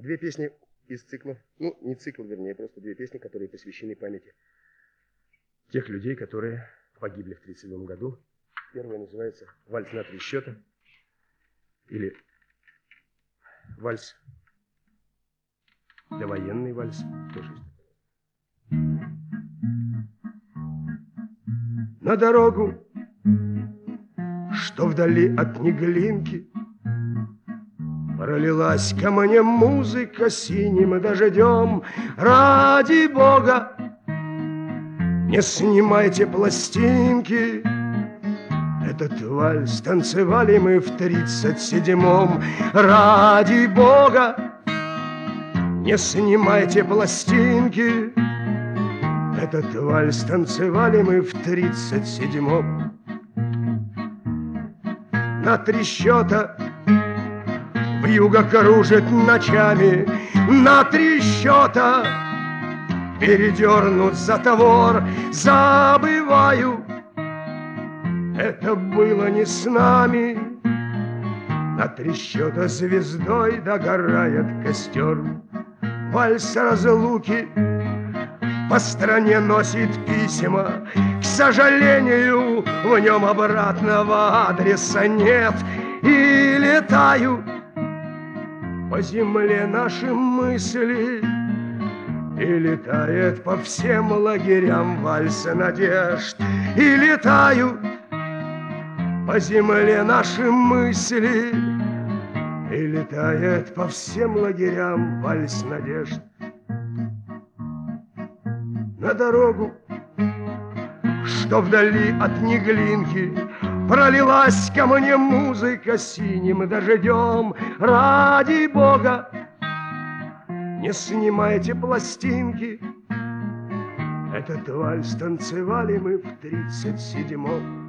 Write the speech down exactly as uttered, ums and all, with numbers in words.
Две песни из цикла, ну, не цикл, вернее, просто две песни, которые посвящены памяти тех людей, которые погибли в тридцать седьмом году. Первая называется «Вальс на три счета» или «Вальс», довоенный вальс, тоже есть. На дорогу, что вдали от Неглинки, пролилась ко мне музыка синим дождем. Ради Бога, не снимайте пластинки. Этот вальс танцевали мы в тридцать седьмом. Ради Бога, не снимайте пластинки. Этот вальс танцевали мы в тридцать седьмом. На три счета вьюга кружит ночами, на три счета передернут затвор. Забываю, это было не с нами. На три счета звездой догорает костер. Вальс разлуки по стране носит письма. К сожалению, в нем обратного адреса нет. И летают по земле наши мысли, и летает по всем лагерям вальс надежд. И летают по земле наши мысли, и летает по всем лагерям вальс надежд. На дорогу, что вдали от Неглинки, пролилась ко мне музыка синим дождем. Ради Бога, не снимайте пластинки. Этот вальс танцевали мы в тридцать седьмом.